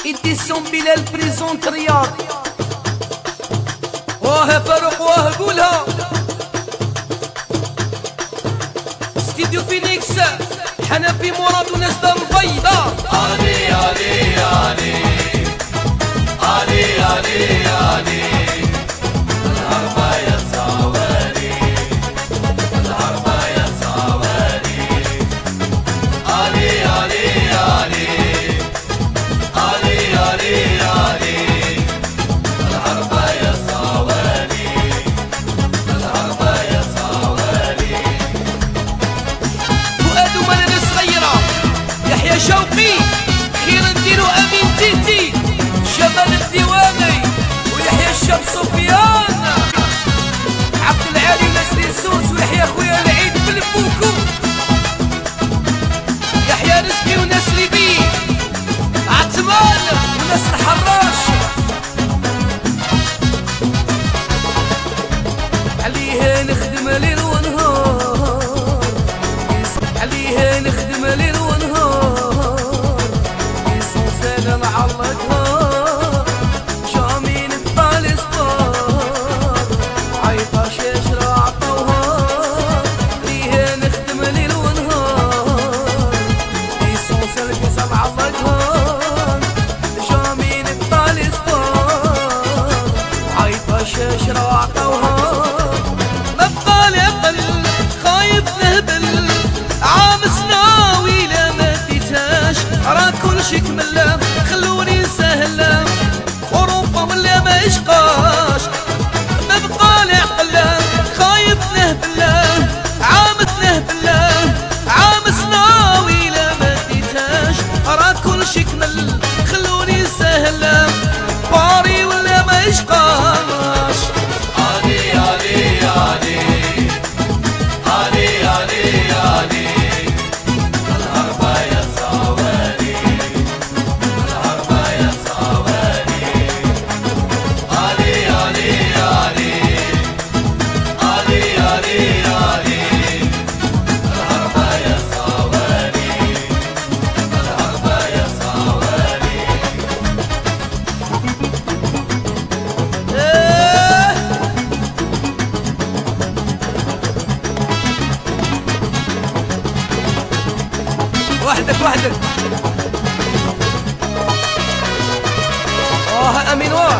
إديسون بلال بريزونت رياض. واه فاروق واه قولها. ستوديو فينيكس حنفي مراد وناس دار البيضاء. علي علي علي علي علي علي الهربة يا صواري الهربة يا صواري علي علي علي علي علي علي الهربة يا صواري الهربة يا صواري فؤاد ومنى صغيرة يحيى شوقي خير نديرو أمين تيتي جمال الديواني ويحيى الشاب سفيان عبد العالي نسرين سوس ويحيى خويا العيد بالبوكو يحيى رزقي ونسري بيه عتمان وناس الحراش عليها نخدم ليل ونهار عليها نخدم ليل ونهار يسوس انا معلقها جامين بطالي صفار عيطة شاشرة عطوها عليها نخدم ليل ونهار يسوس الكسا معلقها جامين بطالي صفار عيطة شاشرة عطوها مبقالي قل خايف نهبل عام سناوي لا ما ديتاش راه كلشي كمل خلوني نسهل اوروبا ولا ما يشقاش مبقالي عقل خايف نهبل عام نهبل عام سناوي لا ما ديتاش راه كلشي كمل خلوني نسهل باري ولا ما يشقاش علي علي علي علي علي علي الهربة يا صواري الهربة يا صواري علي علي علي علي علي علي الهربة يا صواري الهربة يا صواري وحدك امين واه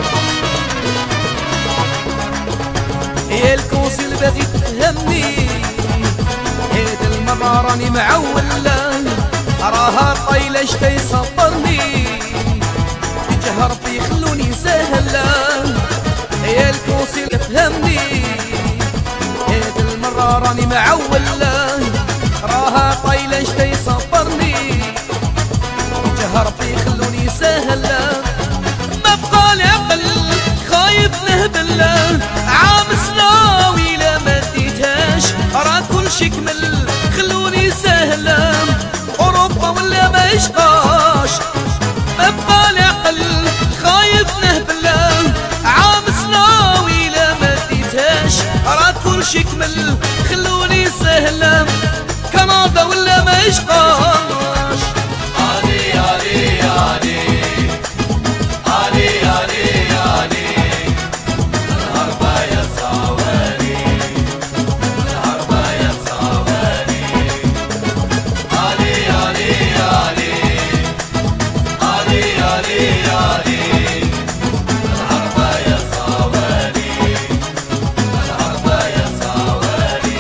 هي الكونسيل باغي تفهمني هاد المرة راني معول راها طايلة شتا يصبرني يجهر بي خلوني سهل هي الكونسيل تفهمني هاد المرة راني معول راها طايلة شتا يصبرني جهر بي خلوني سهل ما بقالي عقل خايف نهبل عام سناوي لا ما ديتهاش راه كلشي كمل خلوني سهل اوروبا ولا ما يشقاش ما بقالي عقل خايف نهبل عام سناوي لا ما ديتهاش راه كلشي كمل خلوني سهل كندا ولا ما يشقاش علي علي علي علي علي علي الهربة يا صواري الهربة يا صواري علي علي علي علي علي علي الهربة يا صواري الهربة يا صواري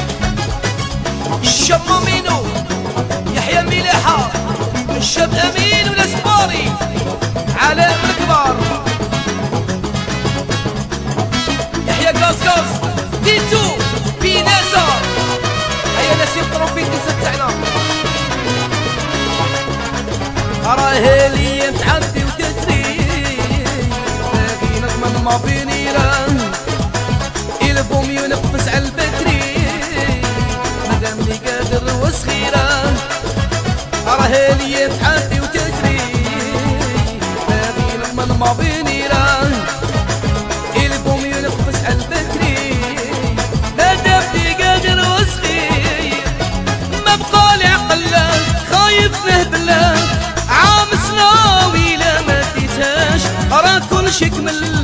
الشاب مينو يحيى مليحة الشاب امين والاسباري علاء الكبار يحيى قاص تيتو بينازا هيا نسيم طروفيت تاعنا راهي لي تعدي وتجري باغي نضمن ما بيني البوم ينفس على البكري مادامني قادر وصغيرة راهي لي تعدي وتجري باغي نضمن ما بيني البوم ينفس على البكري مادامني قادر وصغير ما بقالي عقل خايف نهبل عام سناوي من